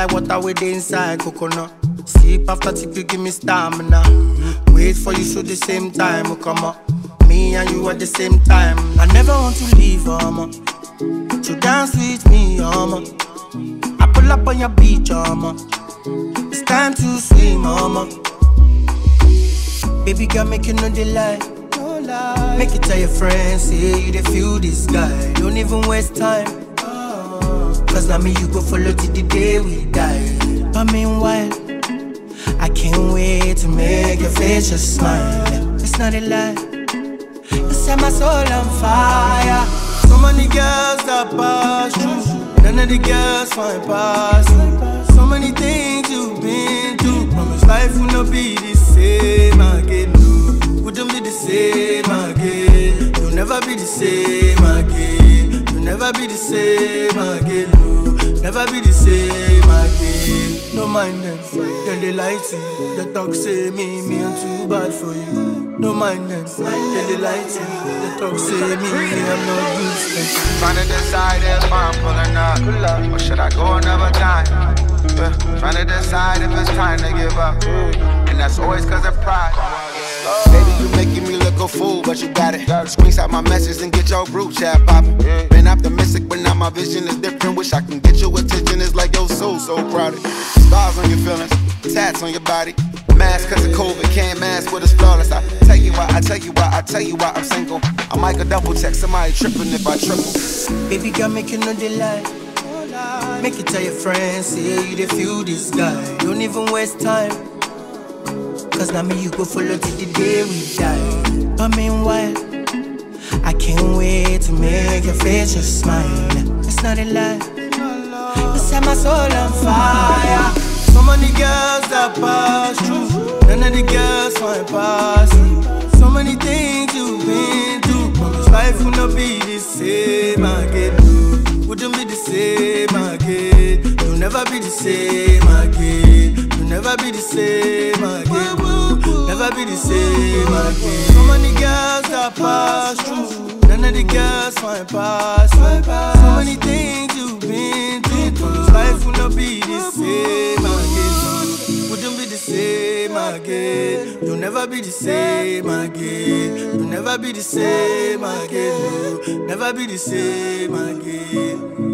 like water with inside coconut. Sleep after tip, you give me stamina. Wait for you, so the same time will come up. Me and you at the same time. I never want to leave, So dance with me, I pull up on your beach, It's time to swim, Baby girl, make you know the lie. Make it tell your friends, say you dey feel this guy. Don't even waste time. Cause now me you go follow till the day we die. But meanwhile, I can't wait to make your face just smile. It's not a lie. You set my soul on fire. So many girls that pass through, none of the girls find past you. So many things you've been through. Promise life will not be the same again. Wouldn't be the same again. You'll never be the same again. You'll never be the same again. No, never be the same again. No mind them, then they lie to you. They talk say me I'm too bad for you. No mind them, then they lie to you. They talk say me I'm not good for you. Trying to decide if I'm pulling up, or should I go another time? Trying to decide if it's time to give up, and that's always cause of pride. Baby, you making me look a fool, but you got it. Screenshot my message and get your group chat poppin'. Been optimistic, but now my vision is different. Wish I can get your attention, it's like your soul so crowded. Scars on your feelings, tats on your body. Mask cause of COVID, can't mask with us flawless. I tell you why I'm single. I might go double check somebody tripping if I triple. Baby girl, make you know the lie. Make it tell your friends, say you dey feel this guy. Don't even waste time. Cause now me you go follow till the day we die. But meanwhile, I can't wait to make your face just smile. It's not a lie. You set my soul on fire. So many girls that pass through, none of the girls find past you. So many things you've been through. Promise life will not be the same again. Wouldn't be the same again. You'll never be the same again. You'll never be the same again. Never be the same again. So many girls that pass through, none of the girls find past you. So many things you've been through. Promise life will not be the same again. Wouldn't be the same again. You'll never be the same again. You'll never be the same again. Never be the same again.